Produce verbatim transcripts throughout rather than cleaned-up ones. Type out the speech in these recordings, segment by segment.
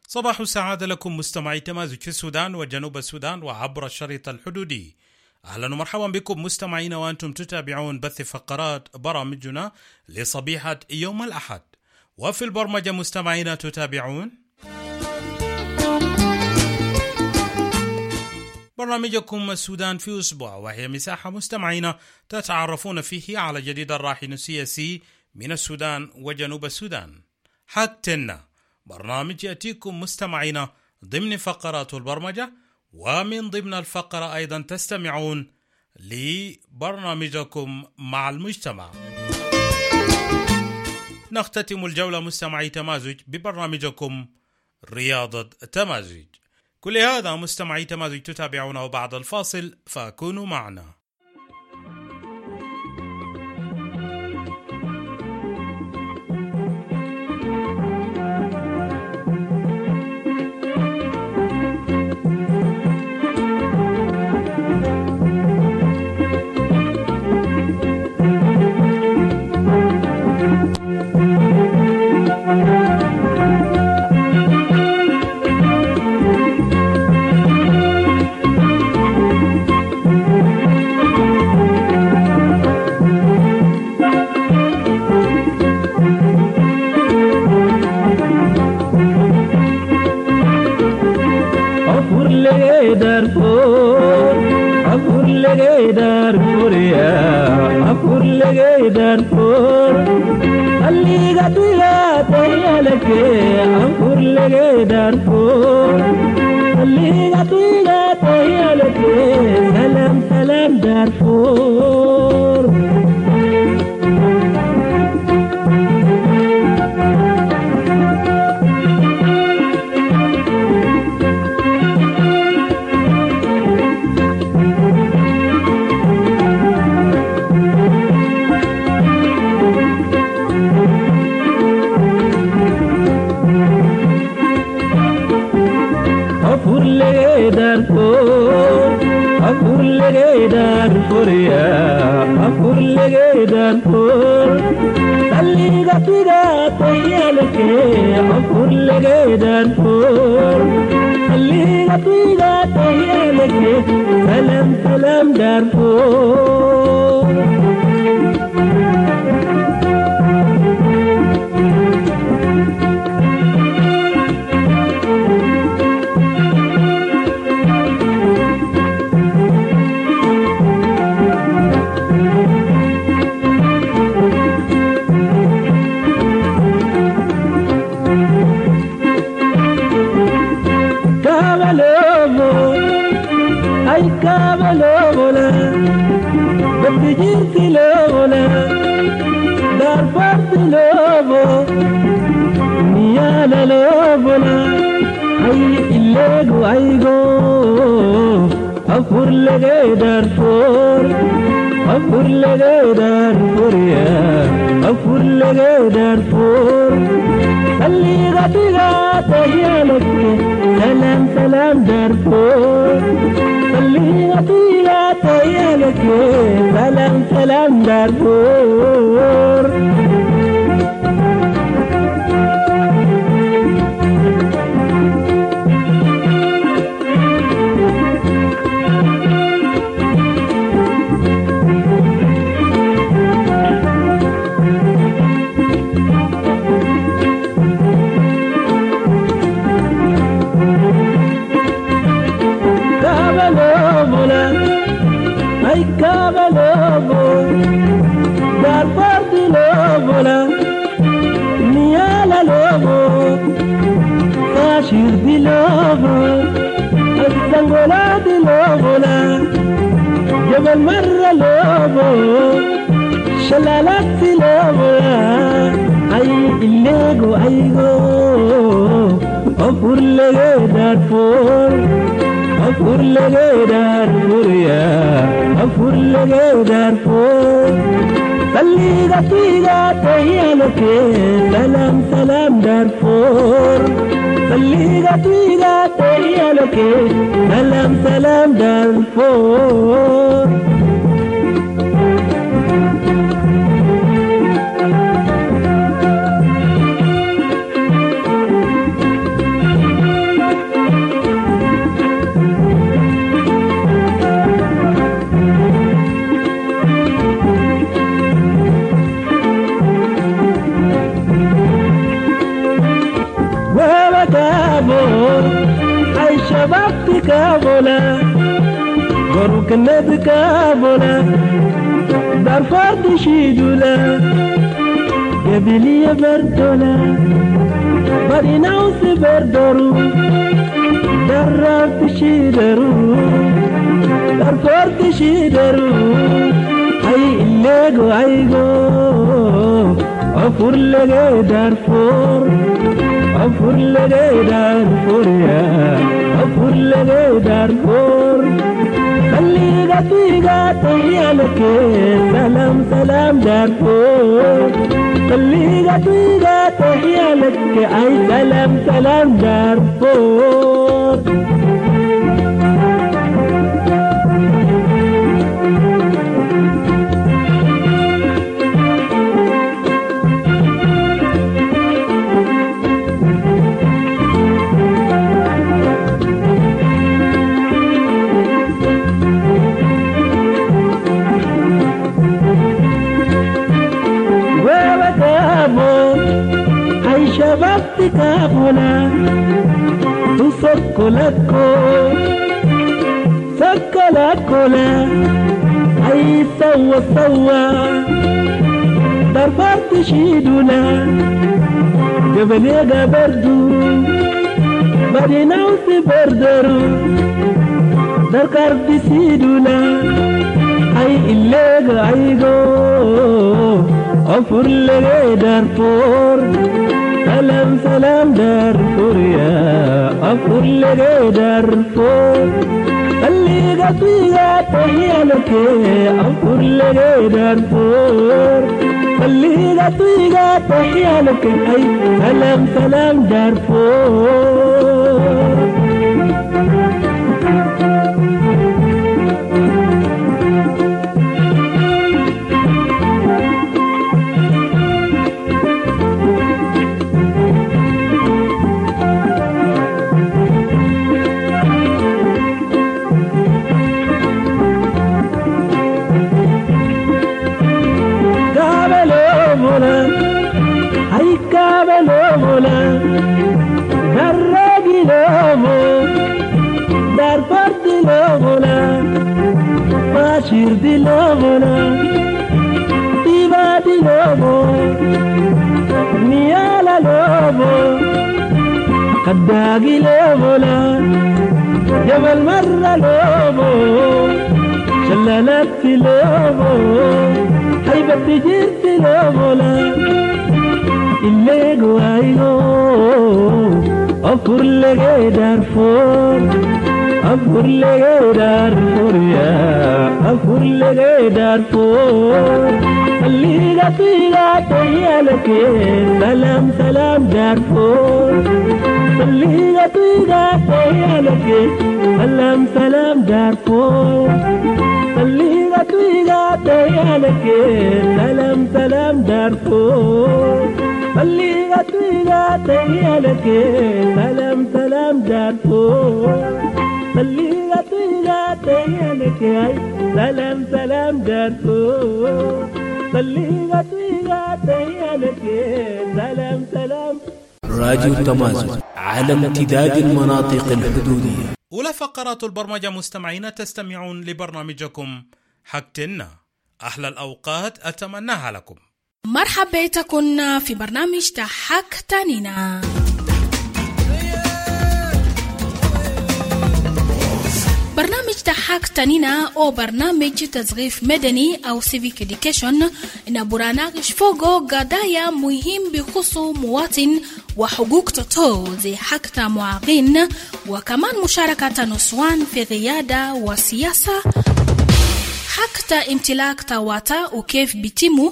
صباح السعادة لكم مستمعي تمازج في السودان وجنوب السودان وعبر الشريط الحدودي. أهلا ومرحبا بكم مستمعين وأنتم تتابعون بث فقرات برامجنا لصبيحة يوم الأحد. وفي البرمجة مستمعين تتابعون برنامجكم السودان في أسبوع، وهي مساحة مستمعين تتعرفون فيه على جديد الراهن السياسي من السودان وجنوب السودان. حقتنا برنامج يأتيكم مستمعين ضمن فقرات البرمجة، ومن ضمن الفقرة أيضا تستمعون لبرنامجكم مع المجتمع. نختتم الجولة مستمعي تمازج ببرنامجكم رياضة تمازج. كل هذا مستمعي تمازج تتابعونه بعد الفاصل، فكونوا معنا. وروك النبكابولا دار فرد شيدولا قبلي بردولا برينا وسبردرو درب شيدرو دار فرد شيدرو هاي الليغو هايغو أفور لغي دارفور أفور لغي دارفور يا أفور لغي دارفور خليغا فيغا تحيالك سلام سلام دارفور خليغا فيغا تحيالك أي سلام سلام دارفور كابولا تسكلكو سكلكولا أي سوا سوا درفات شيدولا جبل يغا بردو بدينا وسبردرو دركار بسيدولا أي إليغا أيغو أفر لغي دارفور سلام سلام دارفور يا أفور لغي دارفور اللي قطيغا تحيالك أفور لغي دارفور اللي قطيغا تحيالك أي سلام سلام دارفور شير دي لولا تيبا دي لوبو نيالا لوبو قداقي لولا جبل مرة لوبو شلالات في لوبو حيبة تجير في لولا اللي قوايلو أفر لغي دارفور أفور لغي دارفور يا أفور لغي دارفور اللي قطيغا تحيالك سلام سلام دارفور اللي قطيغا تحيالك سلام سلام دارفور اللي قطيغا تحيالك سلام سلام دارفور اللي قطيغا تحيالك سلام سلام دارفور خلينا طيلة تحيالك سلام سلام دارفور خلينا طيلة تحيالك سلام سلام. راديو تمازن على امتداد المناطق الحدودية. أولى فقرات البرمجة مستمعين، تستمعون لبرنامجكم حكتنا. أحلى الأوقات أتمناها لكم. مرحبا بكم في برنامج حكتنا. برنامج تحاك تانينا أو برنامج تزغيف مدني أو civic education إن برنامج فوقه قضايا مهم بخصوص مواطن وحقوق تطو زي حق معاقين وكمان مشاركة نسوان في قيادة وسياسة، حق امتلاك تواتا وكيف بيتمو،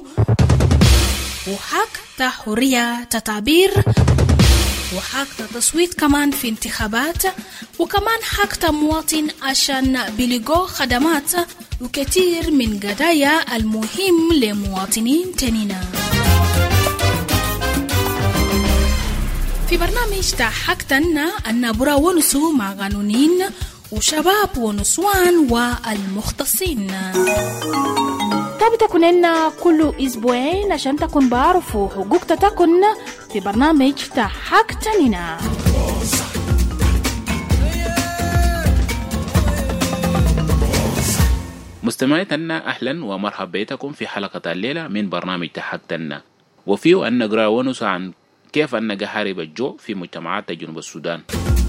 وحق حرية تعبير، وحق تصويت كمان في انتخابات، وكمان حق مواطن عشان بلغو خدمات وكثير من قضايا المهم لمواطنين تانينا. في برنامج تحكتنا أن برا ونسو مع قانونين وشباب ونسوان والمختصين. طب تكوننا كل أسبوعين عشان تكون بعرفوا حقوق تكون في برنامج تحكتنا. مستمعيتنا أهلا ومرحبا بكم في حلقة الليلة من برنامج تحكتنا، وفيه أن نقرأ ونسى عن كيف أن نحارب الجوع في مجتمعات جنوب السودان.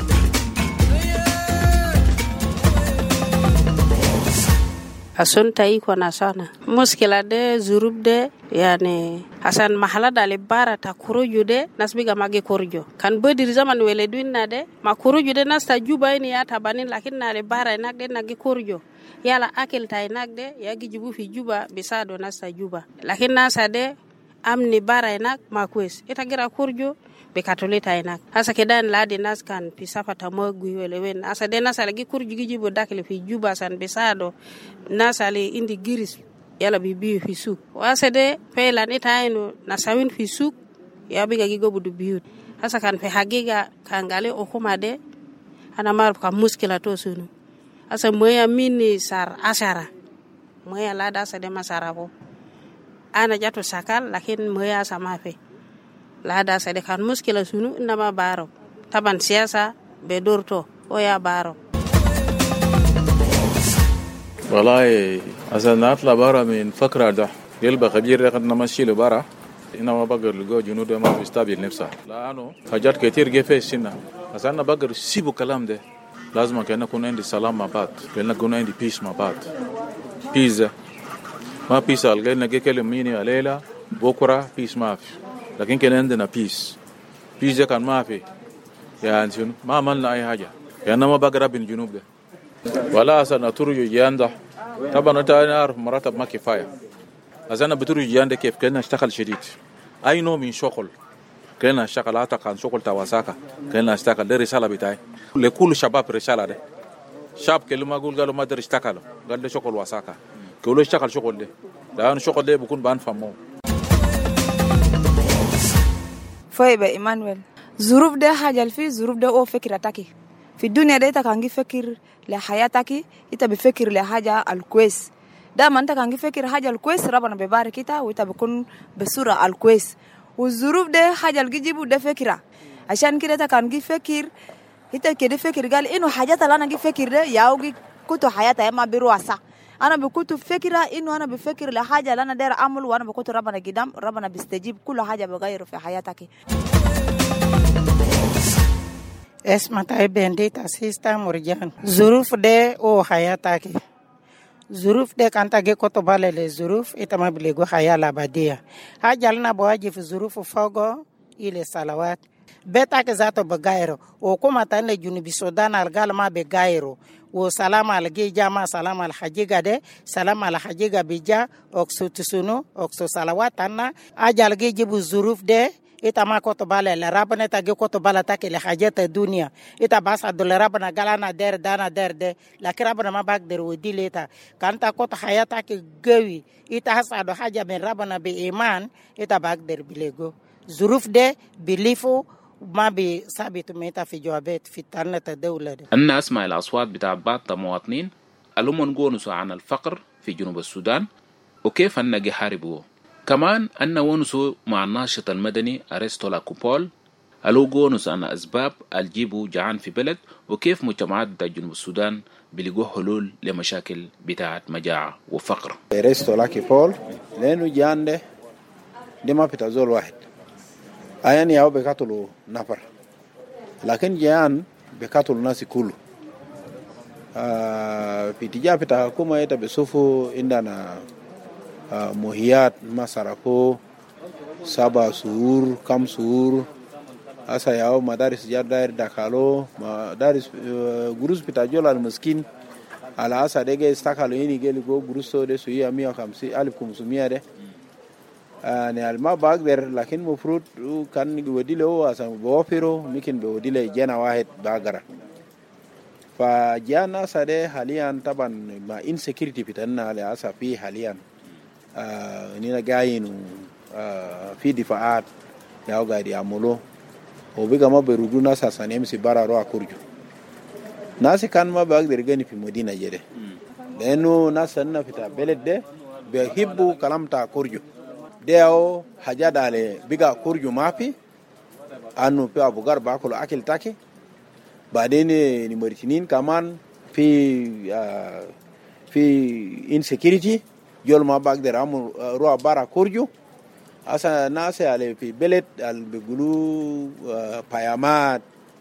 Asunta iko na sana muskila de zurub de yani hasan mahala dale bara ta kuruju de nasbiga magi kurujo kan bodir zaman wele duinna de ma kuruju de nasta juba ini ya tabanin lakin na le bara nak de nagi kurujo yala akil tay nak de ya gijibu fi juba bisado nasta juba lakin nasa de amni bara nak makwes itagira kurujo be katolita inak asa kedan ladi nas kan pisafa tamogu wele wen asa de nasa lagi kurju gijibo dakle fi juba san besado nasa le indi giris yala bibi fi suk asa de pela ni tayno nasawin fi suk ya biga gigo budu biut asa kan fe hagiga kangale o kuma de ana mar ka muskila to sunu asa moya mini sar ashara moya lada asa de masarabo ana jato sakal lakin moya sama fe lada sade kan muskila sunu inama baro taban siyasa be dorto o ya baro والله عشان نطلع برا من فكرة ده يلبى خبير قد نمشي له برا إنما بقر لقوا جنود ما بيستقبل نفسه لأنه حاجات كتير جفة سنة عشان بقر سيبو كلام ده لازم كنا نكون عندي سلام مع بعض كنا نكون عندي بيس مع بعض بيس ما بيس الجيل نجي كلام ميني عليلا بكرة بيس ما في لكن كان عندنا بيس بيس كان ما في يعني شنو ما عملنا أي حاجة يعني ما بقرب من الجنوب ده ولا أصلا تروي جيانده طبعا أنت عارف مرتب ما كفاية أصلا بتروي جيانده كيف كنا نشتغل شديد أي نوع من شغل كنا نشتغل حتى كان شغل تواساكا كنا نشتغل ده رسالة بتاعي لكل شباب رسالة ده شاب كل ما أقول قالوا ما در اشتغلوا قال ده شغل واساكا كله اشتغل شغل ده لأن شغل ده بيكون بانفهمه فايبة إيمانويل ظروف ده حاجة الفي ظروف ده أو فكرتك في الدنيا ده تكانجي فكر لحياتك إنت بفكر لحاجة الكويس ده ما أنت كانجي فكر حاجة الكويس ربنا بيبارك إنت وإنت بكون بصورة الكويس والظروف ده حاجة اللي جيبوا ده فكرة عشان كده تكانجي فكر إنت كده فكر قال إنه حاجات اللي أنا جي فكر ده ياوجي كتو حياتي ما بيرواسا أنا بكنت فكرة إنه أنا بفكر لحاجة اللي أنا داير أعمل وأنا بكنت ربنا قدام ربنا بيستجيب كل حاجة بغيره في حياتك. اسمع تاي بنديت أسيستا مرجان ظروف ده أو حياتك ظروف ده كانت جي كتو بالي لظروف إتما بلغو حياة لابدية حاجة لنا بواجه في ظروف فوقو إلى صلوات بيتك ذاته بغيره وكما تاني جنوب السودان الغال ما بغيره وسلام على جامع سلام على حجيجة ده سلام على حجيجة بيجا أكسو تسونو أكسو صلوات أنا أجل جيبو الظروف ده إتا ما كتو بالي لرابنا تاجي كتو بالا تاكي لحاجات الدنيا إتا باس عدو لرابنا قالنا دير دانا دير ده لكن رابنا ما بقدر ودي ليتا كانتا كتو حياتك قوي إتا حس عدو حاجة من رابنا بإيمان إتا بقدر بلغو ظروف ده بليفو ما بثابت ميتا في جوابات في تانة الدولة ده. أنا أسمع الأصوات بتاع بعض المواطنين اللي منقونسوا عن الفقر في جنوب السودان وكيف أن يحاربوه. كمان أن ونسوا مع الناشط المدني أرسطو لاكوبول اللي قونسوا عن أسباب الجيبو جعان في بلد وكيف مجتمعات بتاع جنوب السودان بيلقوا حلول لمشاكل بتاعت مجاعة وفقر. أرسطو لاكوبول لأنه جعان ده دي ما بتزول واحد. ayani yao bekatulu nafar lakini jaan bekatulu nasi kulu uh, pitija pita kuma eta besufu indana uh, muhiyat masarako saba suur kam suur asa yao madaris jardair dakalo madaris uh, gurus pita jola almiskin ala asa dege istakalo ini geli go guruso de suya mia hamsi alif kumsumia de ni alma bagder lakin mufrut kan وديله هو عشان بوفره ممكن بوديله جانا واحد باغرا فجانا سده حاليا طبعا ما insecurity بتاعنا على اساس في حاليا نينا جايين في دفاعات ياو غادي يعملوا وبيغا ما بيردوا ناس عشان يمشي برا رو اكورجو ناس كان ما باغدر غني في مدينه جده لانه ناس لنا في بلد ده بيحبوا كلام تاع كورجو deo haja dale biga kurju mapi anu pe abugar bakolo akil take badene ni maritinin kaman fi uh, في insecurity جول ما بقدر أعمل روح برا كورجو أصلا ناس اللي في بلد اللي بيقولوا بيامات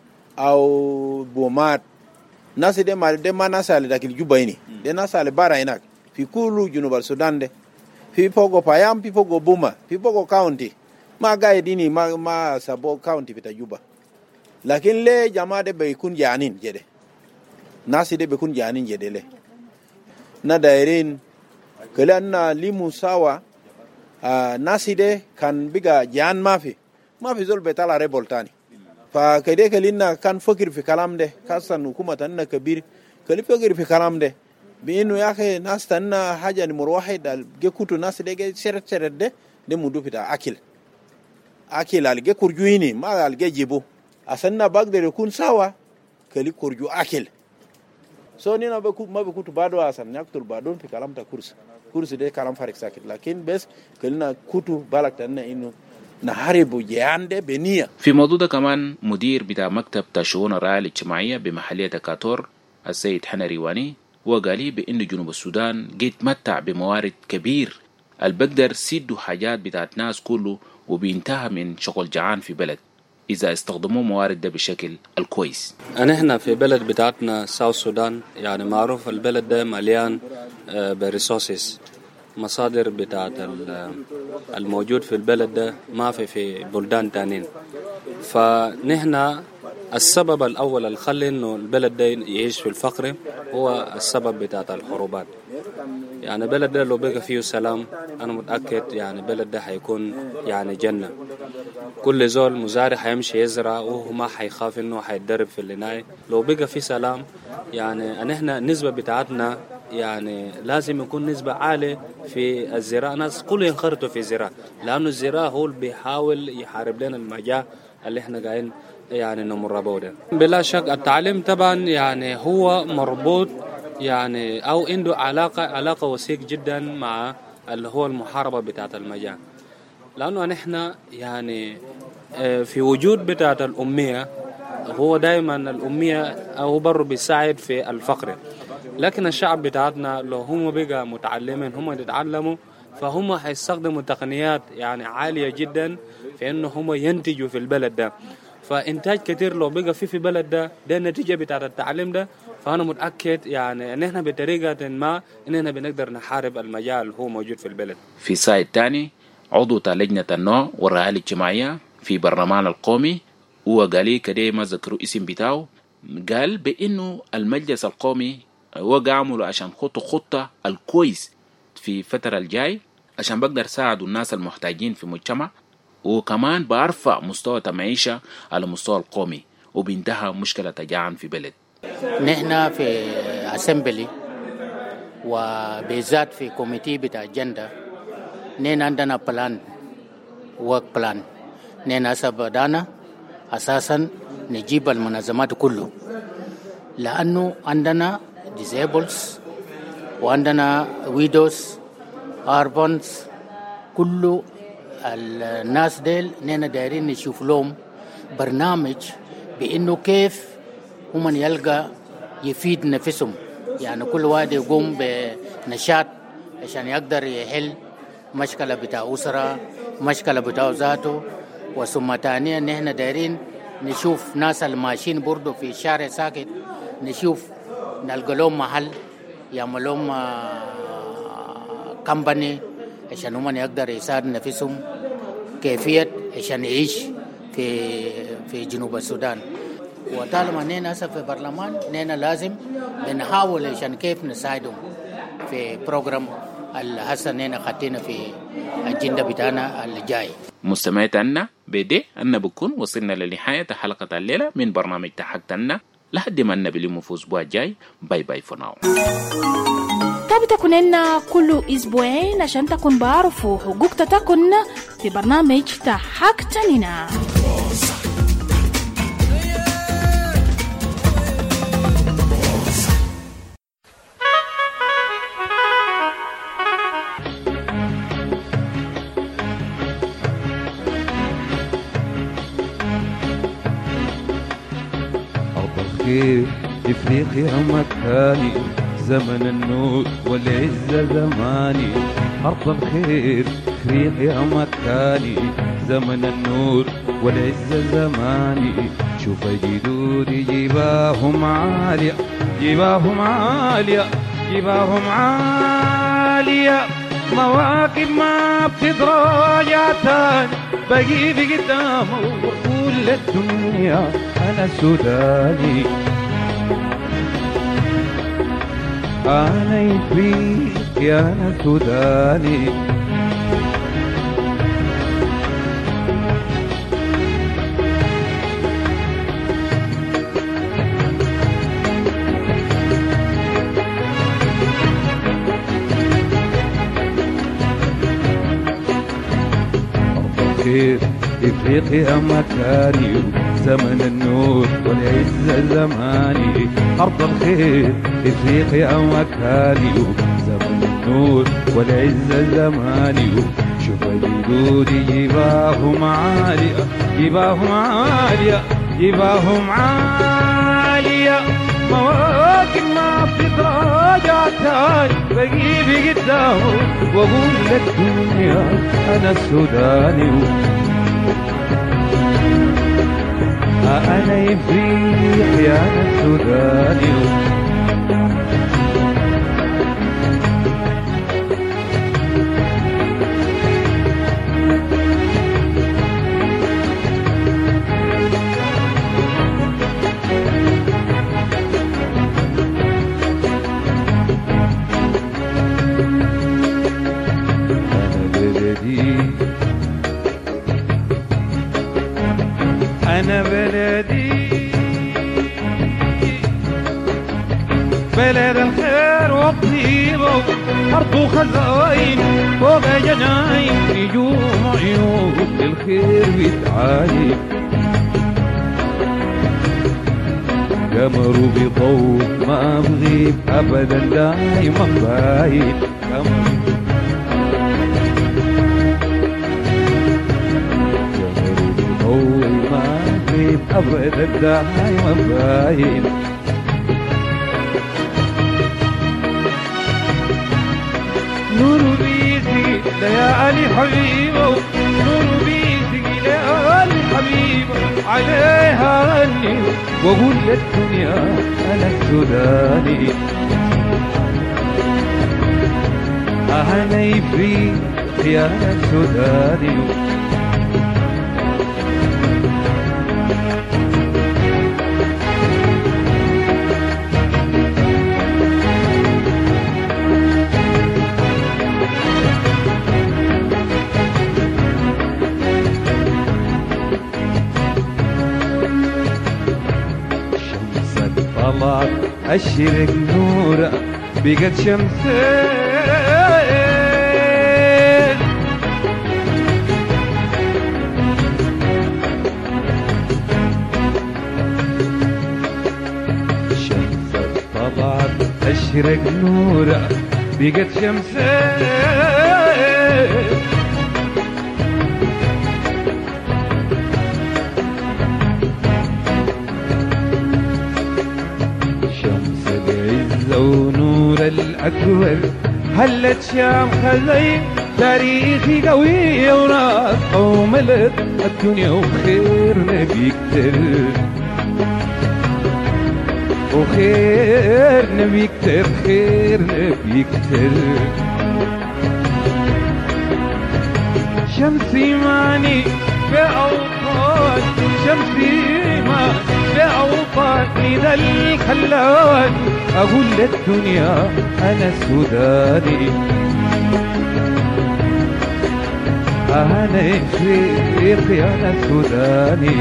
أو بومات ناس دي ما دي ما ناس اللي داخل جوبا هنا دي ناس اللي برا هناك في كل جنوب السودان ده في فوقو بيام في فوقو بوما في فوقو كاونتي ما قاعدين ما ما سبو كاونتي في تجوبا لكن ليه جماعة ده بيكون جانين جده ناس دي بيكون جانين جده ليه ندايرين كلنا ليمو سوا آه ناس دي كان بيجا جان ما في ما في زول بيطلع ريبول تاني فكده كلنا كان فكر في كلام ده خاصة حكومة تنا كبير كل فكر في كلام ده بإنه يا أخي ناس تنا حاجة نمر واحد جي كوتو ناس دي جي شرط شرط ده ده مدو بتاع أكل أكل على جي كرجويني ما على جي جيبو أصلنا بقدر يكون سوا كلي كرجو أكل so nina ba ku ma ba kutu bado asan nyaktul badon fi kalam ta kursi kursi de kalam farik sakit lakin bes kelina kutu balak tanna inu نحارب جياندة بنية. في موضوع ده كمان مدير بتاع مكتب تشؤون الرعاية الاجتماعية بمحلية دكاتور السيد حنا ريواني وقال لي بأن جنوب السودان جيت متع بموارد كبير البقدر سيدو حاجات بتاعت ناس كله وبينتهى من شغل جعان في بلد إذا استخدموا موارد ده بشكل الكويس. أنا هنا في بلد بتاعتنا ساوث السودان يعني معروف البلد ده مليان بريسورسز مصادر بتاعت الموجود في البلد ده ما في في بلدان تانين. فنحن السبب الأول اللي خلي إنه البلد ده يعيش في الفقر هو السبب بتاعت الحروبات. يعني بلد ده لو بقى فيه سلام أنا متأكد يعني بلد ده هيكون يعني جنة. كل زول مزارع هيمشي يزرع وهو ما هيخاف إنه هيتدرب في العناية. لو بقى فيه سلام يعني نحن النسبة بتاعتنا يعني لازم يكون نسبة عالية في الزراعة. ناس كله ينخرطوا في الزراعة لأنه الزراعة هو اللي بيحاول يحارب لنا المجاعة اللي احنا قاعدين يعني نمر بوده. بلا شك التعليم طبعا يعني هو مربوط يعني أو عنده علاقة علاقة وثيق جدا مع اللي هو المحاربة بتاعت المجاعة لأنه نحن يعني في وجود بتاعت الأمية هو دائما الأمية أو برضه بيساعد في الفقر. لكن الشعب بتاعتنا لو هم بقى متعلمين هم يتعلموا فهم هيستخدموا تقنيات يعني عالية جدا في إنه هم ينتجوا في البلد ده. فإنتاج كتير لو بقى في في بلد ده ده النتيجة بتاعت التعليم ده. فأنا متأكد يعني إن إحنا بطريقة ما إننا بنقدر نحارب المجال اللي هو موجود في البلد. في سايد تاني عضو لجنة النوع والرعاية الاجتماعية في برلمان القومي وقال لي كده ما ذكروا اسم بتاعه قال بإنه المجلس القومي هو قاموا عشان خطوا خطة الكويس في فترة الجاي عشان بقدر ساعدوا الناس المحتاجين في المجتمع وكمان بارفع مستوى المعيشة على مستوى القومي وبينتهى مشكلة الجعان في بلد. نحن في أسمبلي وبالذات في كوميتي بتاع جندة نحن عندنا بلان ورك بلان نحن سبدانا أساسا نجيب المنظمات كله لأنه عندنا disables وعندنا widows orphans كله الناس ديل نحن دايرين نشوف لهم برنامج بإنه كيف هم يلقى يفيد نفسهم يعني كل واحد يقوم بنشاط عشان يقدر يحل مشكلة بتاع أسرة مشكلة بتاع ذاته. وثم ثانيا نحن دايرين نشوف ناس الماشيين برضو في شارع ساكت نشوف نلقى لهم محل يعمل لهم كمباني عشان هم يقدر يساعد نفسهم كيفية عشان يعيش في في جنوب السودان. وطالما نحن هسه في برلمان نحن لازم بنحاول عشان كيف نساعدهم في بروجرام هسه نحن خدينا في الأجندة بتاعنا الجاي. مستمعينا بدي أن بكون وصلنا لنهاية حلقة الليلة من برنامج تحكتنا لحد ما نبلي في الأسبوع الجاي. باي باي for now. تابتكن لنا كل أسبوعين عشان تكون بعرفوا حقوق تتكن في برنامج تحكتنا. في افريقيا مكاني زمن النور والعزة زماني أرض الخير أفريقيا مكاني زمن النور والعزة زماني شوف جدودي جباهم عالية جباهم عالية جباهم عالية مواكب ما بتتراجع تاني بقي بقدامه وأقول للدنيا أنا سوداني أنا إفريقيا أنا سوداني إفريقيا مكاني زمن النور والعزة زماني أرض الخير إفريقيا مكاني زمن النور والعزة زماني شوف جدودي جباهم عالية جباهم عالية جباهم عالية مواكب ما بتتراجع تاني بقي بقدامه وأقول للدنيا أنا السوداني أنا إفريقيا أنا السوداني أنا بلدي بلد الخير والطيبة أرض خزاين فوق جناين نجوم عيون الخير بتعالي قمر بضوء ما بغيب أبدا دايما باين أبدا دايما باين نور بيزي ليالي حبيبه نور بيزي ليالي حبيبه عليها غني وأقول للدنيا أنا السوداني أنا إفريقيا أنا السوداني طلعت أشرق نورة بقت شمسين شمسك طلعت أشرق نورة بقت شمسين ونور الأكبر هلت شام خزين تاريخي قوي وناس وملت الدنيا وخير نبي كتر وخير نبي كتر خير نبي كتر شمسي ماني في أوطان شمسي ماني في أوطاني ذا الخلان أقول للدنيا أنا السوداني أنا إفريقيا أنا السوداني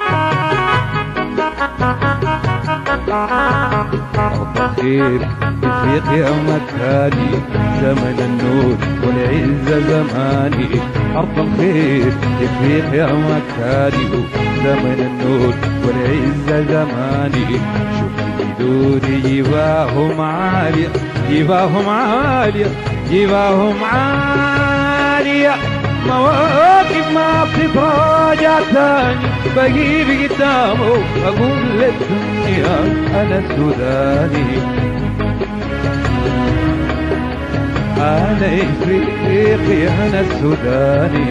أرض الخير إفريقيا مكاني زمن النور والعزة زماني أرض الخير إفريقيا مكاني زمن النور والعزة زماني شوف دوري جباهم عالية جباهم عالية جباهم عالية مواقف ما بتتراجع تاني بجيب قدامه أقول للدنيا أنا السوداني أنا إفريقي أنا السوداني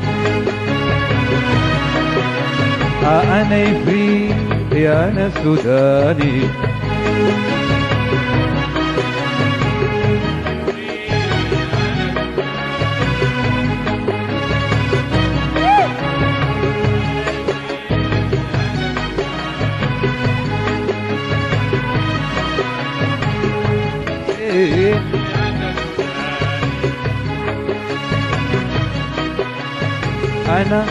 أنا إفريقي أنا السوداني أنا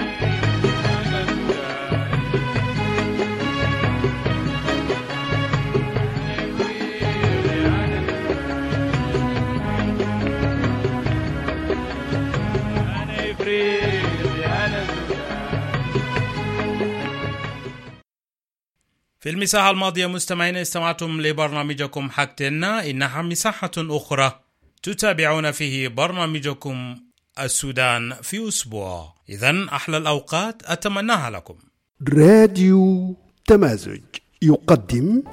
في المساحة الماضية مستمعين استمعتم لبرنامجكم حكتنا، إنها مساحة أخرى تتابعون فيه برنامجكم السودان في أسبوع. إذن أحلى الأوقات أتمناها لكم. راديو تمازج يقدم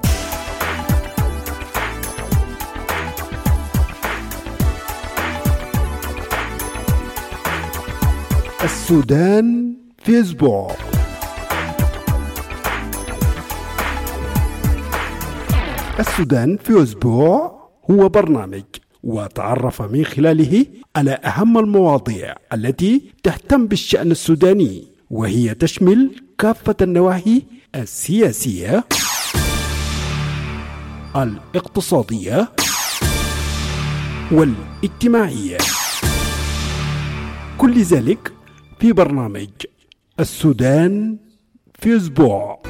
السودان في أسبوع. السودان في أسبوع هو برنامج وتعرف من خلاله على أهم المواضيع التي تهتم بالشأن السوداني، وهي تشمل كافة النواحي السياسية، الاقتصادية، والاجتماعية، كل ذلك في برنامج السودان في أسبوع.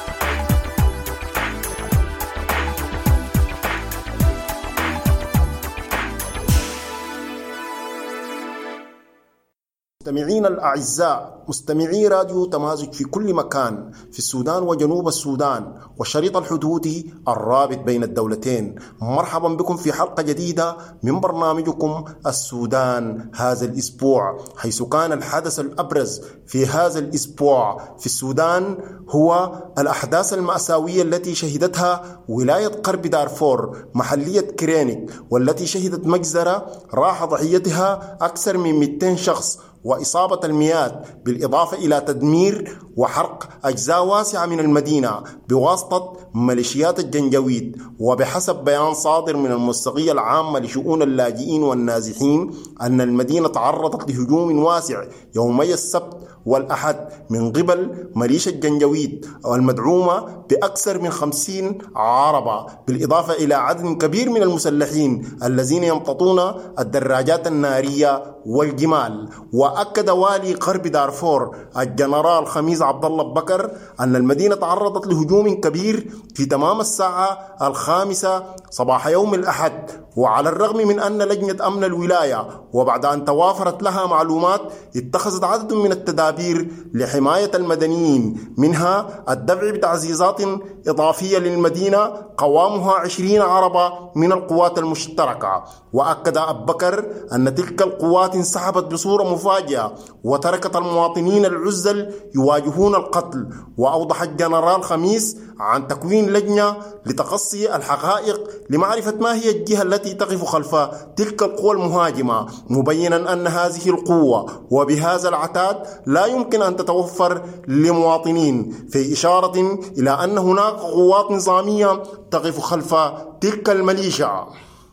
مستمعين الأعزاء، مستمعي راديو تمازج في كل مكان في السودان وجنوب السودان والشريط الحدودي الرابط بين الدولتين، مرحبا بكم في حلقة جديدة من برنامجكم السودان هذا الأسبوع، حيث كان الحدث الأبرز في هذا الأسبوع في السودان هو الأحداث المأساوية التي شهدتها ولاية غرب دارفور محلية كرينيك، والتي شهدت مجزرة راح ضحيتها أكثر من مئتين شخص وإصابة المئات، بالإضافة إلى تدمير وحرق أجزاء واسعة من المدينة بواسطة ميليشيات الجنجويد. وبحسب بيان صادر من المستشارية العامة لشؤون اللاجئين والنازحين أن المدينة تعرضت لهجوم واسع يومي السبت والأحد من قبل ميليشيا الجنجويد والمدعومة بأكثر من خمسين عربة، بالإضافة إلى عدد كبير من المسلحين الذين يمتطون الدراجات النارية والجمال. وأكد والي غرب دارفور الجنرال خميس عبد الله بكر أن المدينة تعرضت لهجوم كبير في تمام الساعة الخامسة صباح يوم الأحد، وعلى الرغم من أن لجنة أمن الولاية وبعد أن توافرت لها معلومات اتخذت عدد من التدابير لحماية المدنيين، منها الدفع بتعزيزات إضافية للمدينة قوامها عشرين عربة من القوات المشتركة. وأكد أبو بكر أن تلك القوات انسحبت بصورة مفاجئة وتركت المواطنين العزل يواجهون القتل. وأوضح الجنرال خميس عن تكوين لجنة لتقصي الحقائق لمعرفة ما هي الجهة التي تقف خلف تلك القوى المهاجمة، مبينا أن هذه القوة وبهذا العتاد لا يمكن أن تتوفر لمواطنين، في إشارة إلى أن هناك قوات نظامية تقف خلف تلك الميليشيا.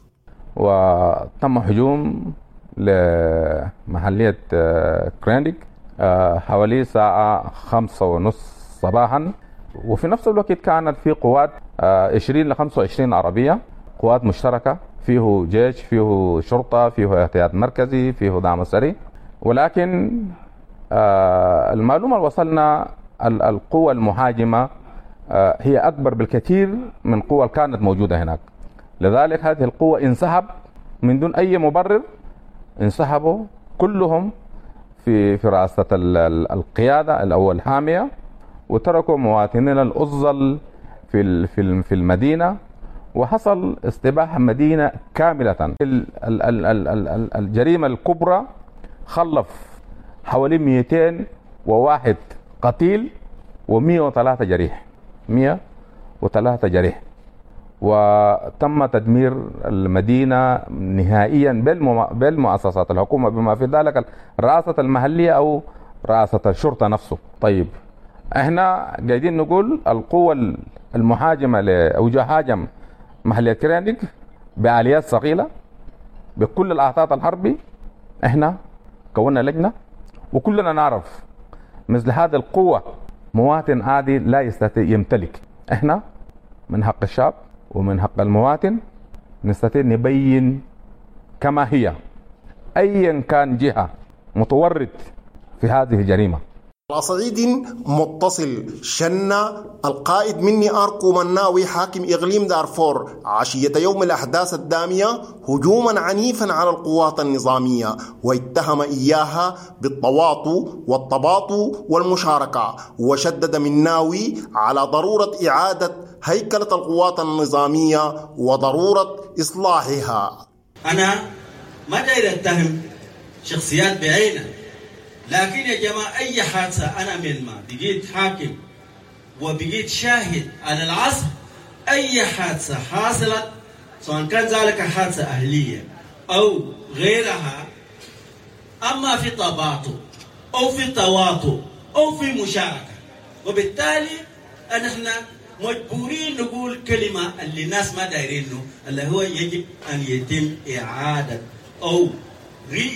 وتم هجوم لمحلية كرينيك حوالي ساعة خمسة ونصف صباحا، وفي نفس الوقت كانت في قوات عشرين لخمسة وعشرين عربية، قوات مشتركة، فيه جيش، فيه شرطة، فيه احتياط مركزي، فيه دعم سري. ولكن المعلومة اللي وصلنا القوة المهاجمة هي أكبر بالكثير من قوة كانت موجودة هناك. لذلك هذه القوة انسحب من دون أي مبرر، انسحبوا كلهم في في رئاسة القيادة الأول الحامية، وتركوا مواطنين الأفضل في في في المدينة، وحصل استباحة مدينة كاملة. الجريمة الكبرى خلف حوالي مئتين وواحد قتيل ومئة وثلاثة جريح، مئة وثلاثة جريح، وتم تدمير المدينة نهائيا بالمؤسسات الحكومة بما في ذلك الرئاسة المحلية أو رئاسة الشرطة نفسه. طيب احنا قاعدين نقول القوة المهاجمة أو هاجم محلية كرينديك بآليات ثقيلة بكل الأعطاء الحربي. احنا كونا لجنة وكلنا نعرف مثل هذه القوة مواطن عادي لا يستطيع يمتلك. احنا من حق الشعب ومن حق المواطن نستطيع نبين كما هي أيا كان جهة متورط في هذه الجريمة. على صعيد متصل، شن القائد مني أركو مناوي حاكم إقليم دارفور عشية يوم الأحداث الدامية هجوما عنيفا على القوات النظامية، واتهم إياها بالتواطؤ والتباطؤ والمشاركة، وشدد مناوي على ضرورة إعادة هيكلة القوات النظامية وضرورة إصلاحها. أنا ما داير أتهم شخصيات بعينها، لكن يا جماعة أي حادثة أنا من ما بقيت حاكم وبقيت شاهد على العصر، أي حادثة حاصلت سواء كان ذلك حادثة أهلية أو غيرها، أما في تباطؤ أو في تواطؤ أو في مشاركة، وبالتالي نحن مجبورين نقول كلمة اللي الناس ما دايرينه، اللي هو يجب أن يتم إعادة أو ري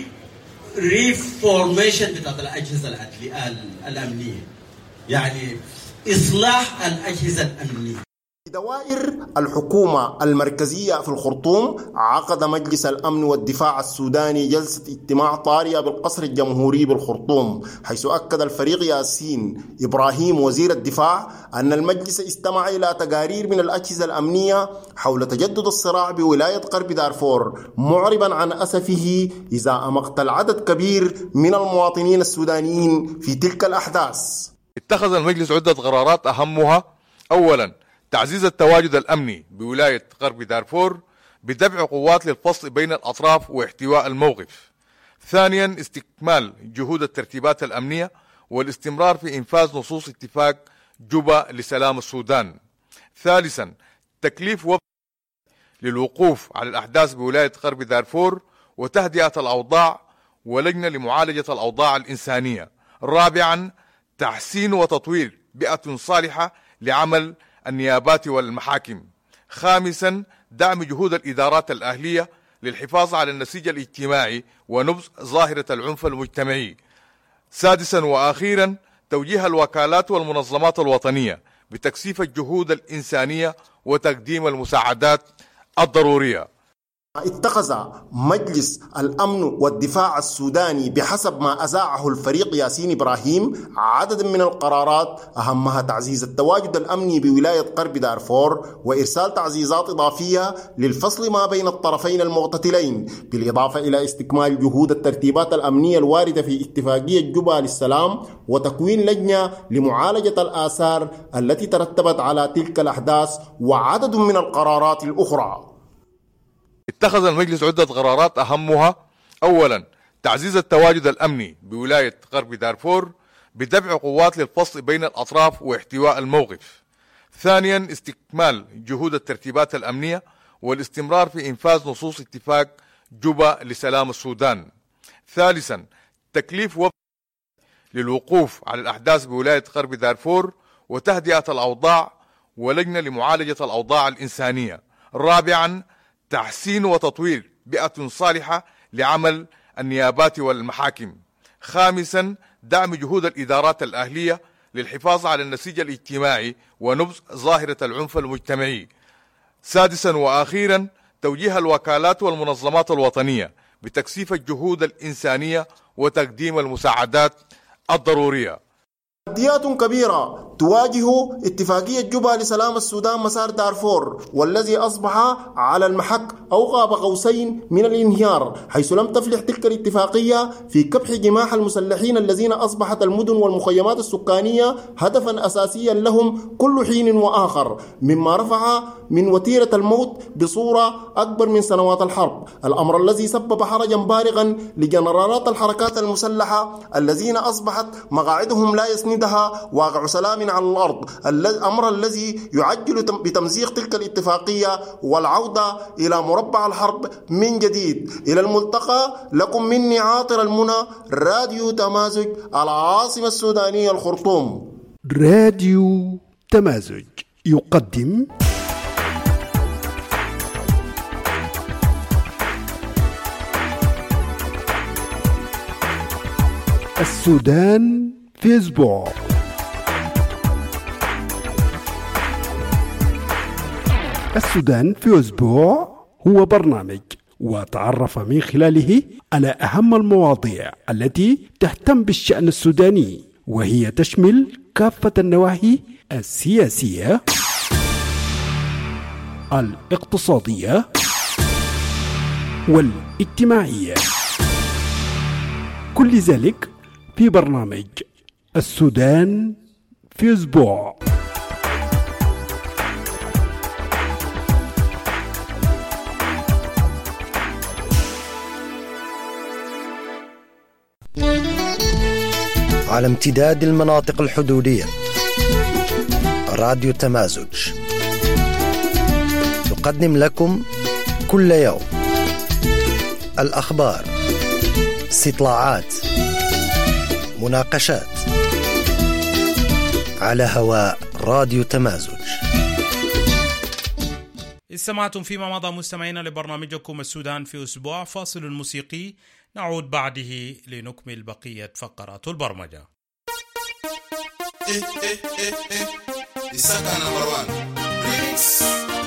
ريفورميشن بتاعت الأجهزة الأمنية، يعني إصلاح الأجهزة الأمنية. في دوائر الحكومة المركزية في الخرطوم عقد مجلس الأمن والدفاع السوداني جلسة اجتماع طارئة بالقصر الجمهوري بالخرطوم، حيث أكد الفريق ياسين إبراهيم وزير الدفاع أن المجلس استمع إلى تقارير من الأجهزة الأمنية حول تجدد الصراع بولاية غرب دارفور، معربا عن أسفه إزاء مقتل عدد كبير من المواطنين السودانيين في تلك الأحداث. اتخذ المجلس عدة قرارات أهمها: أولا تعزيز التواجد الأمني بولاية غرب دارفور بدفع قوات للفصل بين الأطراف واحتواء الموقف. ثانيا استكمال جهود الترتيبات الأمنية والاستمرار في إنفاذ نصوص اتفاق جوبا لسلام السودان. ثالثا تكليف وفد للوقوف على الأحداث بولاية غرب دارفور وتهدئة الأوضاع ولجنة لمعالجة الأوضاع الإنسانية. رابعا تحسين وتطوير بيئة صالحة لعمل النيابات والمحاكم. خامسا دعم جهود الإدارات الأهلية للحفاظ على النسيج الاجتماعي ونبذ ظاهرة العنف المجتمعي. سادسا وأخيرا توجيه الوكالات والمنظمات الوطنية بتكثيف الجهود الإنسانية وتقديم المساعدات الضرورية. اتخذ مجلس الأمن والدفاع السوداني بحسب ما أذاعه الفريق ياسين إبراهيم عدد من القرارات أهمها تعزيز التواجد الأمني بولاية غرب دارفور وإرسال تعزيزات إضافية للفصل ما بين الطرفين المقتتلين، بالإضافة إلى استكمال جهود الترتيبات الأمنية الواردة في اتفاقية جوبا للسلام وتكوين لجنة لمعالجة الآثار التي ترتبت على تلك الأحداث وعدد من القرارات الأخرى. اتخذ المجلس عدة قرارات أهمها: أولا تعزيز التواجد الأمني بولاية غرب دارفور بدفع قوات للفصل بين الأطراف واحتواء الموقف. ثانيا استكمال جهود الترتيبات الأمنية والاستمرار في إنفاذ نصوص اتفاق جوبا لسلام السودان. ثالثا تكليف وفد للوقوف على الأحداث بولاية غرب دارفور وتهدئة الأوضاع ولجنة لمعالجة الأوضاع الإنسانية. رابعا تحسين وتطوير بيئة صالحة لعمل النيابات والمحاكم. خامسا دعم جهود الإدارات الأهلية للحفاظ على النسيج الاجتماعي ونبذ ظاهرة العنف المجتمعي. سادسا وأخيرا توجيه الوكالات والمنظمات الوطنية بتكثيف الجهود الإنسانية وتقديم المساعدات الضرورية. تحديات كبيرة تواجه اتفاقية جوبا لسلام السودان مسار دارفور، والذي أصبح على المحك أو قاب قوسين من الانهيار، حيث لم تفلح تلك الاتفاقية في كبح جماح المسلحين الذين أصبحت المدن والمخيمات السكانية هدفا أساسيا لهم كل حين وآخر، مما رفع من وتيرة الموت بصورة أكبر من سنوات الحرب، الأمر الذي سبب حرجا بالغا لجنرالات الحركات المسلحة الذين أصبحت مقاعدهم لا يسندها واقع سلام على الأرض، الأمر الذي يعجل بتمزيق تلك الاتفاقية والعودة إلى مربع الحرب من جديد. إلى الملتقى، لكم مني عاطر المنى، راديو تمازج، العاصمة السودانية الخرطوم. راديو تمازج يقدم السودان في أسبوع. السودان في أسبوع هو برنامج وتعرف من خلاله على أهم المواضيع التي تهتم بالشأن السوداني، وهي تشمل كافة النواحي السياسية، الاقتصادية، والاجتماعية، كل ذلك في برنامج السودان في أسبوع. على امتداد المناطق الحدودية، راديو تمازج تقدم لكم كل يوم الأخبار، استطلاعات، مناقشات على هواء راديو تمازج. استمعتم فيما مضى مستمعين لبرنامجكم السودان في أسبوع، فاصل موسيقي نعود بعده لنكمل بقية فقرات البرمجة. إيه إيه إيه إيه السكن مروان ريميكس.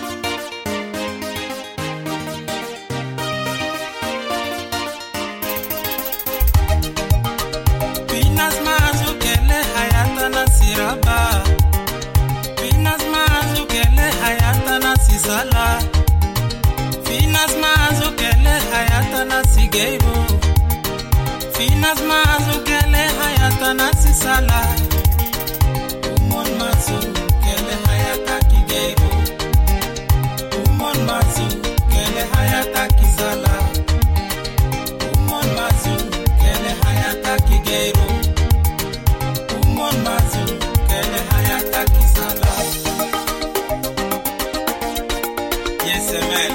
Pinas mazukele hayata na siraba, Pinas mazukele hayata na sisala, Pinas mazukele hayata na sigeibo, Pinas mazukele hayata na sisala, Umon mazukele hayata kigeibo, Umon mazukele hayata kisala, Umon mazukele hayata kigeibo, Umon mazukele hayata kisala. Yes, amen.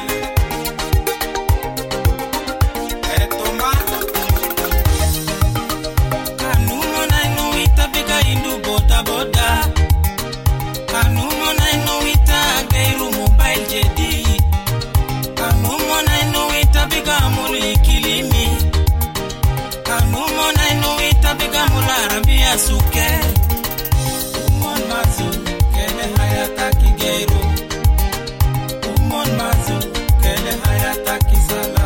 Suke Umon mazu kele hayata kigeiru, Umon mazu kele hayata kisala.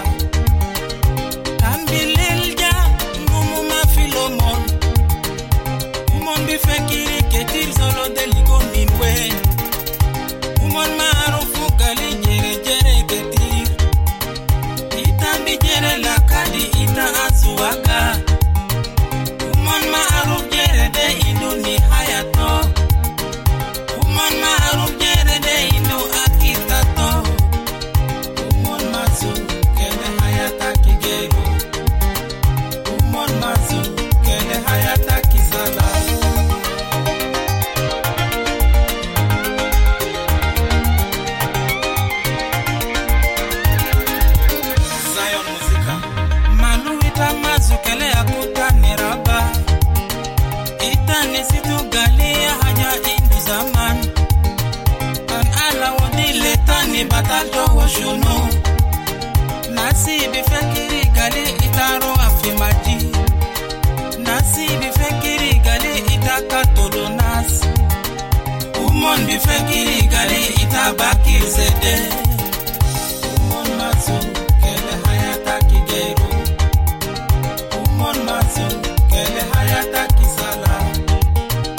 Tambilelja ngumu mafilomon, Umon bifekiri ketir solo deliko minwe, Umon maarufu gali jere jere ketir, Itambi jere lakadi ita azuwaga, Umon maaruf jere de indu ni hayato, Umon maaruf jere de indu akitato, Umon mazu kele hayata kigeiru, Umon mazu kele hayata kisala. Zion Muzika Maluita mazu kele akuta neraba, Nesitu galia haja indu zaman, An ala wadi letani batalto washuno, Nasibi fekiri gali itaro afimaji, Nasibi fekiri gali itakatolo nas, Umon bifekiri gali itabaki zede, Umon mazu kele hayata kigeiru, Umon mazu kele hayata kisala.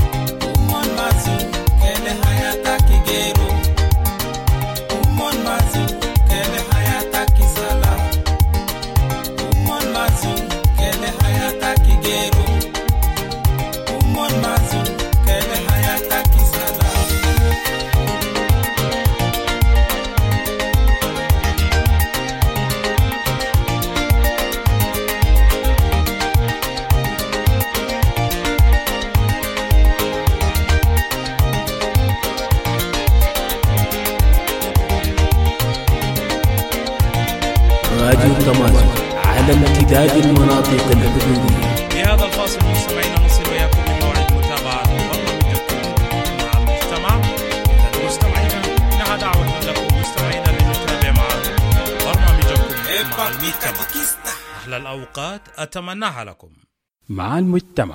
راديو تمازج على امتداد المناطق الحدودية. في هذا الفاصل مستمعينا نصل وياكم بموعد متابعة برنامجكم مع المجتمع. إذا مستمعينا إنها دعوة لكم مستمعينا لنتابع مع برنامجكم مع المجتمع. أحلى الأوقات أتمناها لكم مع المجتمع.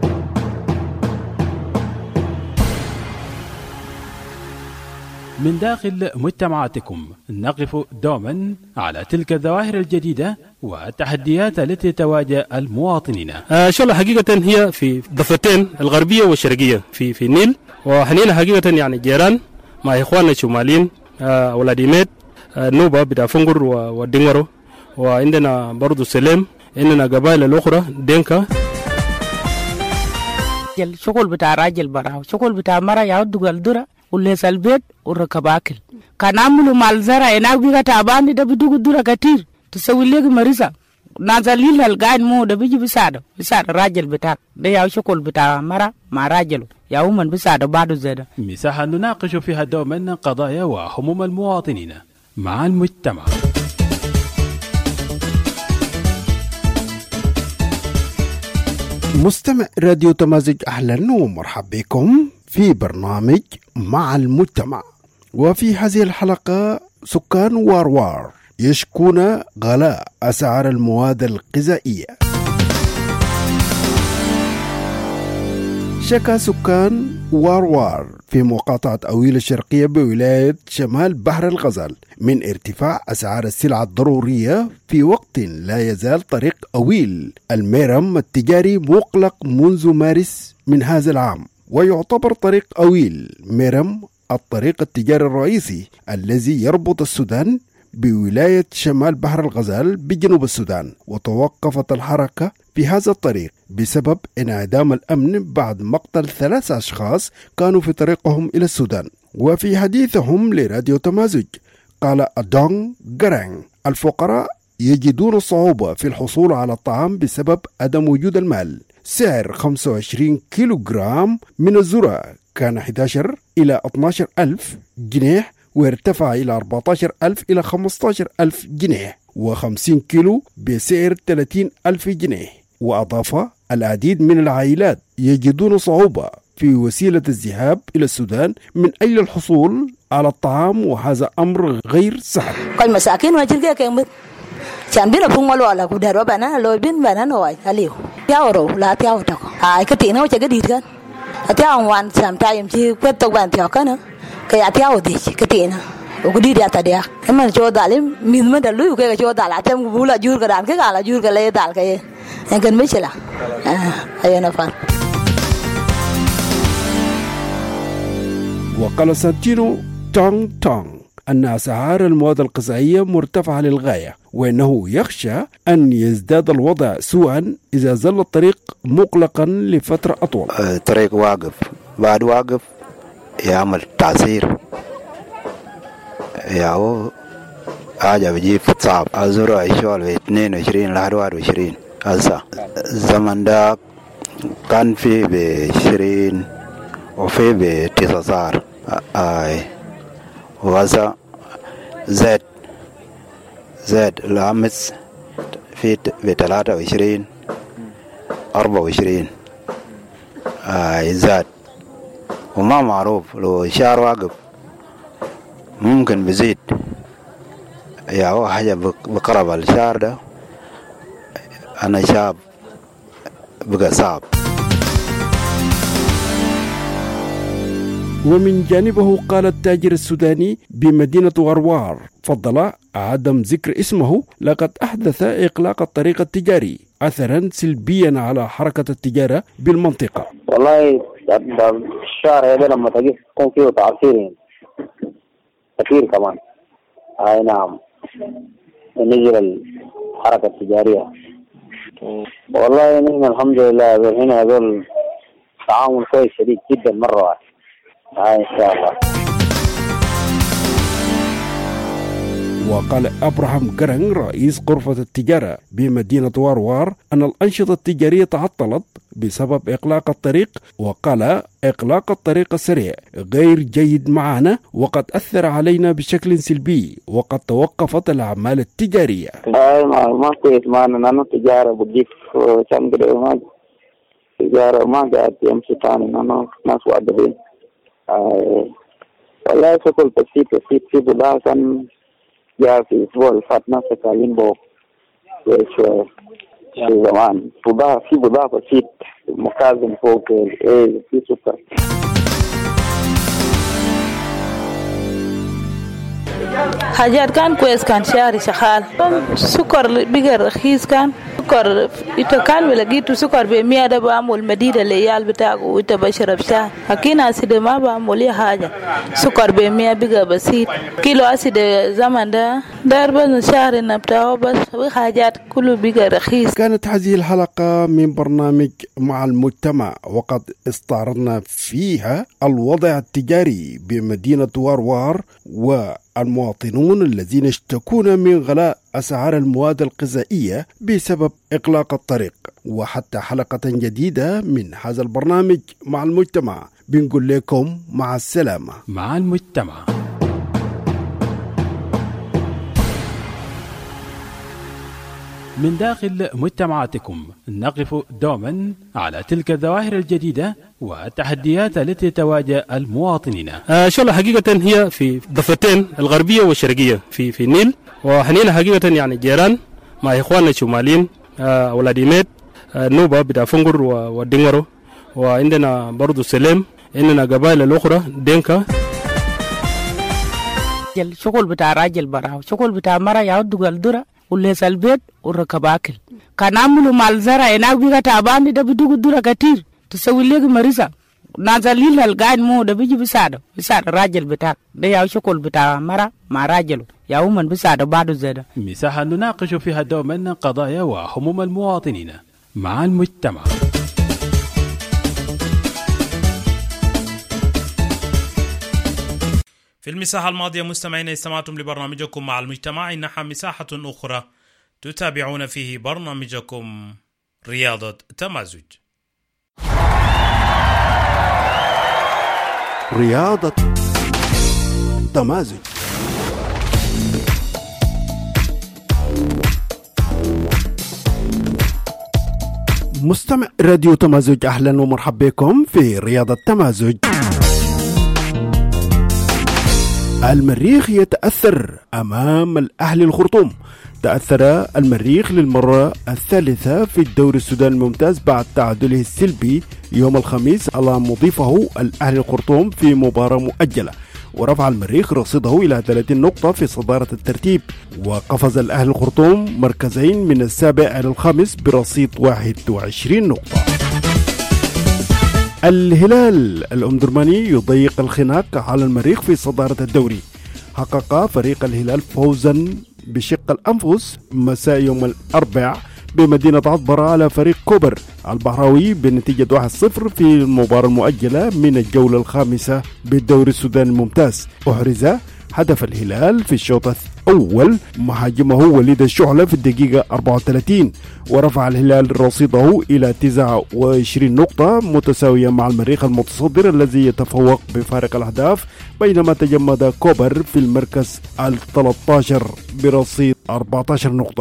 من داخل مجتمعاتكم نقف دوما على تلك الظواهر الجديدة والتحديات التي تواجه المواطنين. آه شغلة حقيقة هي في ضفتين الغربية والشرقية في في النيل، وحنينا حقيقة يعني جيران مع إخواننا الشماليين آه أولاد ميت آه نوبة بتاع فنجر والدنغرو، وعندنا برضو سليم، عندنا قبائل الأخرى دينكا. الشغل بتاع راجل برا شغل بتاع مرة يعود الدرة وليس البيت وركب أكل. كان عملوا مال زرع هناك بيجا تعبان ده بدوق الدرة كتير تسوي لك مريضة نازلين القاعد مو ده بيجي بيساعده بيساعد الراجل بتاعك ده يا شغل بتاع مرة مع راجله يا ومن بيساعده بعده زيادة. مساحة نناقش فيها دوما قضايا وهموم المواطنين مع المجتمع. مستمع راديو تمازج، أهلا ومرحبا بكم في برنامج مع المجتمع. وفي هذه الحلقة سكان واروار يشكون غلاء أسعار المواد الغذائية. شكى سكان واروار في مقاطعة أويل الشرقية بولاية شمال بحر الغزال من ارتفاع أسعار السلع الضرورية في وقت لا يزال طريق أويل الميرم التجاري مغلق منذ مارس من هذا العام، ويعتبر طريق أويل ميرم الطريق التجاري الرئيسي الذي يربط السودان بولاية شمال بحر الغزال بجنوب السودان. وتوقفت الحركة في هذا الطريق بسبب انعدام الأمن بعد مقتل ثلاث أشخاص كانوا في طريقهم إلى السودان. وفي حديثهم لراديو تمازج قال أدونغ جرانغ الفقراء يجدون صعوبة في الحصول على الطعام بسبب عدم وجود المال. سعر خمسة وعشرين كيلو جرام من الذرة كان أحد عشر إلى اثني عشر ألف جنيه، وارتفع إلى أربعة عشر ألف إلى خمسة عشر ألف جنيه، وخمسين كيلو بسعر ثلاثين ألف جنيه. وأضاف العديد من العائلات يجدون صعوبة في وسيلة الذهاب إلى السودان من أجل الحصول على الطعام، وهذا أمر غير سهل. كل مساكين وجرجع كم كان بينا فوق ملوا على كده ربنا لو بين بنا نواي عليه ياورو لا تياو تاكو هاي كتير وجه جديد كان تياو وان سام تايم تي كتو وان تياو كنا كي تياو دي كتير وجديد يا تديا إما جو دالين مين ما دلوا يوكي جو دال أتم بولا جور كدان كي على جور كله دال كي يمكن مشلا أيه نفان. وقال سانتينو تونغ تونغ أن أسعار المواد الغذائية مرتفعة للغاية، وأنه يخشى أن يزداد الوضع سوءا إذا ظل الطريق مغلقا لفترة أطول. الطريق واقف، بعد واقف يعمل تعسير ياو حاجة بيجيب صعب. الزرع يشتغل في اثنين وعشرين لحد واحد وعشرين. هسا الزمن ده كان في بعشرين وفي بتسعة صار آي، وهسا زاد زاد الأمس في بثلاثة وعشرين أربعة وعشرين آي زاد، وما معروف لو شهر واقف ممكن بزيد يا هو حاجة بقرب الشهر ده. أنا شاب بقى صعب. ومن جانبه قال التاجر السوداني بمدينة واروار فضل عدم ذكر اسمه لقد أحدث إغلاق الطريق التجاري أثرا سلبيا على حركة التجارة بالمنطقة. والله الشهر هذا لما تجي يكون فيه تعصير كثير كمان. أي نعم نجل الحركة التجارية. والله نحن الحمد لله هنا هذول تعاون كويس شديد جدا مرة واحدة. إن شاء الله. وقال أبراهام جرنج رئيس غرفة التجارة بمدينة واروار أن الأنشطة التجارية تعطلت بسبب إغلاق الطريق، وقال إغلاق الطريق السريع غير جيد معنا وقد أثر علينا بشكل سلبي وقد توقفت الأعمال التجارية. أي ما ما كويس معنا لأنه التجارة بتجيب كم كده ما التجارة ما قاعد يمشي تاني لأنه ناس واقفين. والله شكل بسيط بسيط في بضاعة كان جاء في أسبوع اللي فات ناس كاين بو شوية في زمان بضاعة في بضاعة بسيط مخازن فوق إيه في سكر. حاجات كان كويس، كان شاري شغال، سكر بقى رخيص، كان سكر إنت كان ولقيته سكر بمية ده بعمل مديدة ليال بتاعه وإنت بشرب شاي، لكن أسيد ما بعمل ليه حاجة، سكر بمية بقى بسيط، كيلو أسيد زمان ده دار بس شهر نبتاعه بس وحاجات كله بقى رخيص. كانت هذه الحلقة من برنامج مع المجتمع، وقد استعرضنا فيها الوضع التجاري بمدينة واروار والمواطنون الذين اشتكون من غلاء أسعار المواد الغذائية بسبب إغلاق الطريق. وحتى حلقة جديدة من هذا البرنامج مع المجتمع بنقول لكم مع السلامة. مع المجتمع. من داخل مجتمعاتكم نقف دوما على تلك الظواهر الجديدة والتحديات التي تواجه المواطنين. آه شو حقيقة هي في ضفتين الغربية والشرقية في في النيل، وحنينا حقيقة يعني جيران مع إخواننا الشماليين، آه ولاديميت، آه نوبة بتاع فنقر ودينغرو، وعندنا برضو سليم، عندنا قبائل الأخرى دينكا. شغل بتاع راجل براو، شغل بتاع مرة يعود الدرة وليس البيت وركب أكل. كان عملوا مال زرع هناك بيجا تعبان ده بدوق الدرة كتير تسوي لك مريضة نازلين القاعد مو ده بيجي بيساعده بيساعد الراجل بتاعك ده يا شغل بتاع مرة مع راجله يا ومن بيساعده بعده زيادة. مساحة نناقش فيها دوما قضايا وهموم المواطنين مع المجتمع. في المساحة الماضية مستمعين استمعتم لبرنامجكم مع المجتمع، إنها مساحة أخرى تتابعون فيه برنامجكم رياضة تمازج. رياضة تمازج. مستمع راديو تمازج، أهلا ومرحبا بكم في رياضة تمازج. المريخ يتأثر أمام الأهلي الخرطوم. تأثر المريخ للمرة الثالثة في الدوري السوداني الممتاز بعد تعادله السلبي يوم الخميس على مضيفه الأهلي الخرطوم في مباراة مؤجلة، ورفع المريخ رصيده إلى ثلاثين نقطة في صدارة الترتيب، وقفز الأهلي الخرطوم مركزين من السابع إلى الخامس برصيد واحد وعشرين نقطة. الهلال الأمدرماني يضيق الخناق على المريخ في صدارة الدوري. حقق فريق الهلال فوزا بشق الأنفس مساء يوم الأربعاء بمدينة عطبرة على فريق كوبر البحراوي بنتيجة واحد صفر في المباراة المؤجلة من الجولة الخامسة بالدوري السوداني الممتاز. أحرز هدف الهلال في الشوط الأول مهاجمه وليد الشعلة في الدقيقة أربعة وثلاثين، ورفع الهلال رصيده إلى تسعة وعشرين نقطة متساوية مع المريخ المتصدر الذي يتفوق بفارق الأهداف، بينما تجمد كوبر في المركز الثالث عشر برصيد أربعة عشر نقطة.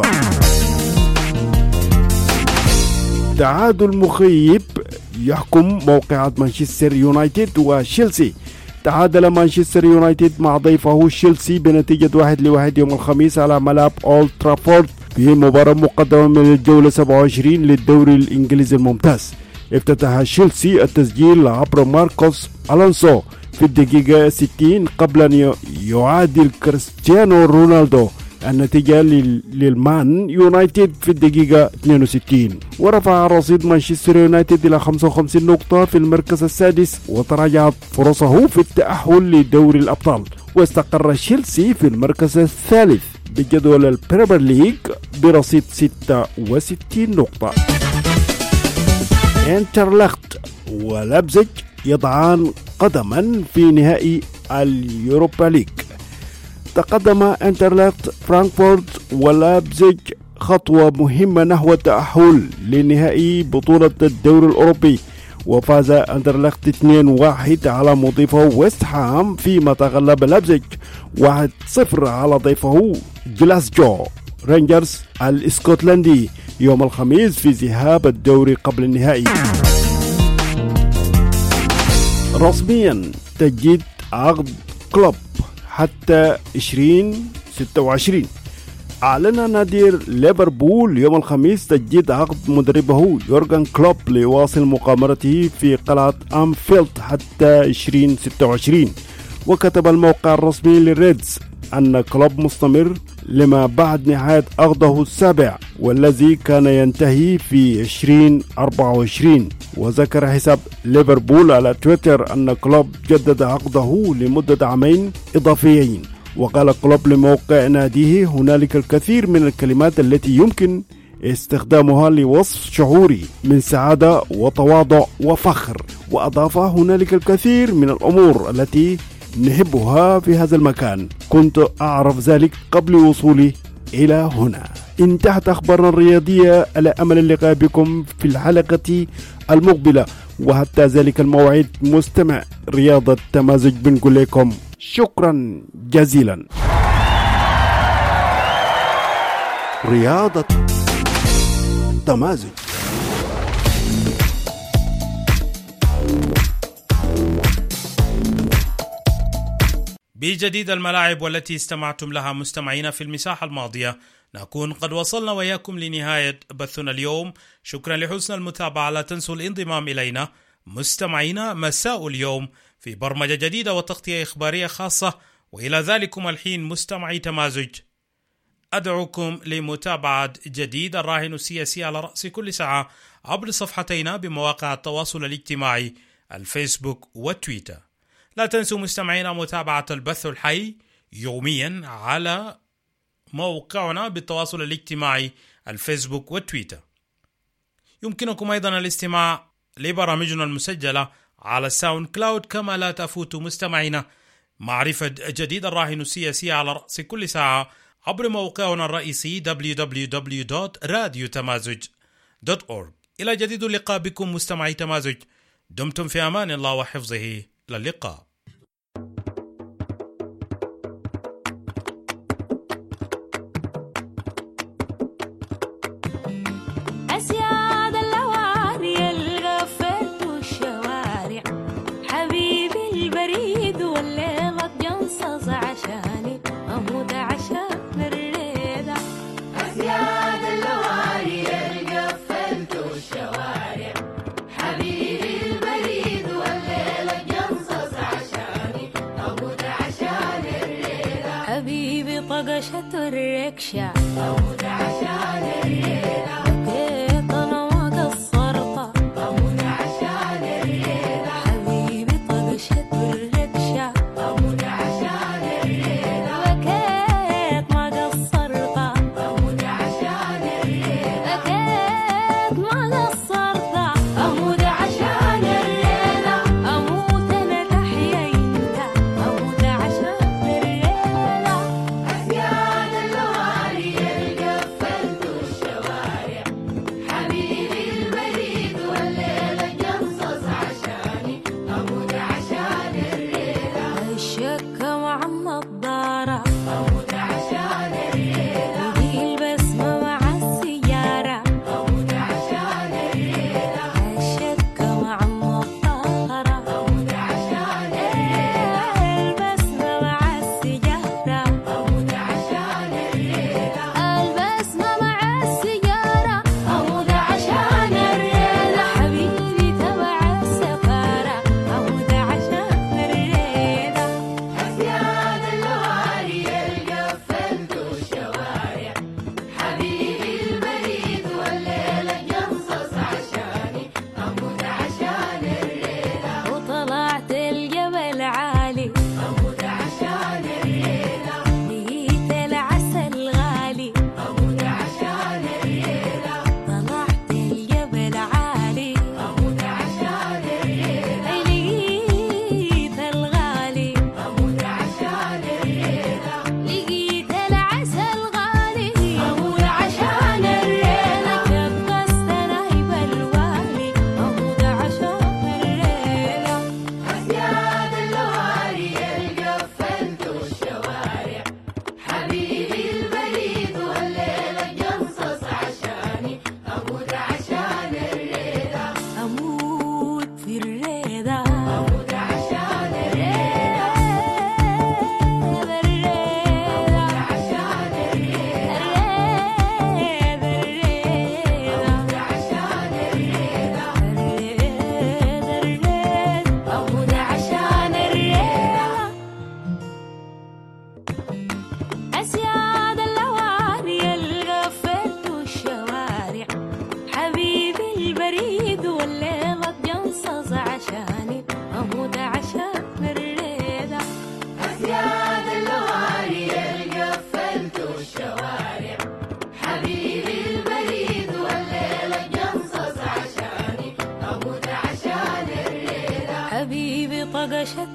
تعادل مخيب يحكم موقعة مانشستر يونايتد وتشيلسي. تعادل مانشستر يونايتد مع ضيفه تشيلسي بنتيجة واحد لواحد يوم الخميس على ملعب أولد ترافورد في مباراة مقدمة من الجولة سبعة وعشرين للدوري الإنجليزي الممتاز. افتتح تشيلسي التسجيل عبر ماركوس ألونسو في الدقيقة ستين قبل أن يعادل كريستيانو رونالدو النتيجة للمان يونايتد في الدقيقة اثنين وستين، ورفع رصيد مانشستر يونايتد إلى خمسة وخمسين نقطة في المركز السادس، وتراجعت فرصه في التأهل لدوري الأبطال، واستقر تشيلسي في المركز الثالث بجدول البريمير ليج برصيد ستة وستين نقطة. انترلخت ولابزيج يضعان قدما في نهائي اليوروبا ليج. تقدم أندرلخت فرانكفورت ولابزيج خطوة مهمة نحو التأهل لنهائي بطولة الدوري الأوروبي، وفاز أندرلخت اثنين واحد على مضيفه ويست هام، فيما تغلب لابزيج واحد صفر على ضيفه جلاسجو رينجرز الاسكتلندي يوم الخميس في ذهاب الدوري قبل النهائي. رسميا تجديد عقد كلوب حتى عشرين ستة وعشرين. أعلن نادي ليفربول يوم الخميس تجديد عقد مدربه يورغن كلوب ليواصل مغامرته في قلعة أنفيلد حتى عشرين ستة وعشرين. وكتب الموقع الرسمي للريدز أن كلوب مستمر لما بعد نهاية عقده السابع والذي كان ينتهي في عشرين أربعة وعشرين. وذكر حساب ليفربول على تويتر أن كلوب جدد عقده لمدة عامين إضافيين. وقال كلوب لموقع ناديه: هنالك الكثير من الكلمات التي يمكن استخدامها لوصف شعوري من سعادة وتواضع وفخر. وأضاف: هنالك الكثير من الأمور التي نحبها في هذا المكان، كنت أعرف ذلك قبل وصولي إلى هنا. انتهت أخبارنا الرياضية، على أمل اللقاء بكم في الحلقة المقبلة، وحتى ذلك الموعد مستمع رياضة تمازج بنقول لكم شكرا جزيلا. رياضة تمازج. بجديد الملاعب والتي استمعتم لها مستمعين في المساحة الماضية، نكون قد وصلنا وياكم لنهاية بثنا اليوم. شكرا لحسن المتابعة. لا تنسوا الانضمام إلينا مستمعينا مساء اليوم في برمجة جديدة وتغطية إخبارية خاصة. وإلى ذلكم الحين مستمعي تمازج، أدعوكم لمتابعة جديد الراهن السياسي على رأس كل ساعة عبر صفحتينا بمواقع التواصل الاجتماعي الفيسبوك والتويتر. لا تنسوا مستمعينا متابعة البث الحي يوميا على موقعنا بالتواصل الاجتماعي الفيسبوك والتويتر. يمكنكم أيضا الاستماع لبرامجنا المسجلة على الساوند كلاود. كما لا تفوت مستمعينا معرفة جديد الراهن السياسي على رأس كل ساعة عبر موقعنا الرئيسي دبليو دبليو دبليو دوت راديو تمازج دوت أورغ. إلى جديد اللقاء بكم مستمعي تمازج، دمتم في أمان الله وحفظه. إلى اللقاء. طقشت الركشة أموت عشان الليلة، بكيت أنا ما قصرت أموت عشان الليلة، حبيبي طقشت الركشة أموت عشان الليلة، بكيت ما قصرت أموت عشان الليلة، بكيت ما قصرت أموت عشان الليلة، أموت أنا تحيا أنت أموت عشان الليلة. أسياد اللوالي القفلت الشوارع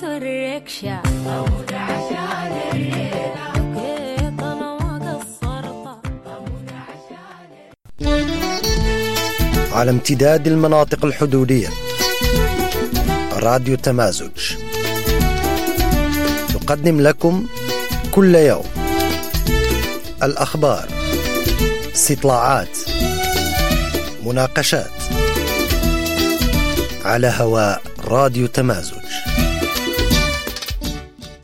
الركشة أموت عشان الليلة بكيت أنا ما قصرت أموت عشان على امتداد المناطق الحدودية. راديو تمازج تقدم لكم كل يوم الأخبار، استطلاعات، مناقشات على هواء راديو تمازج.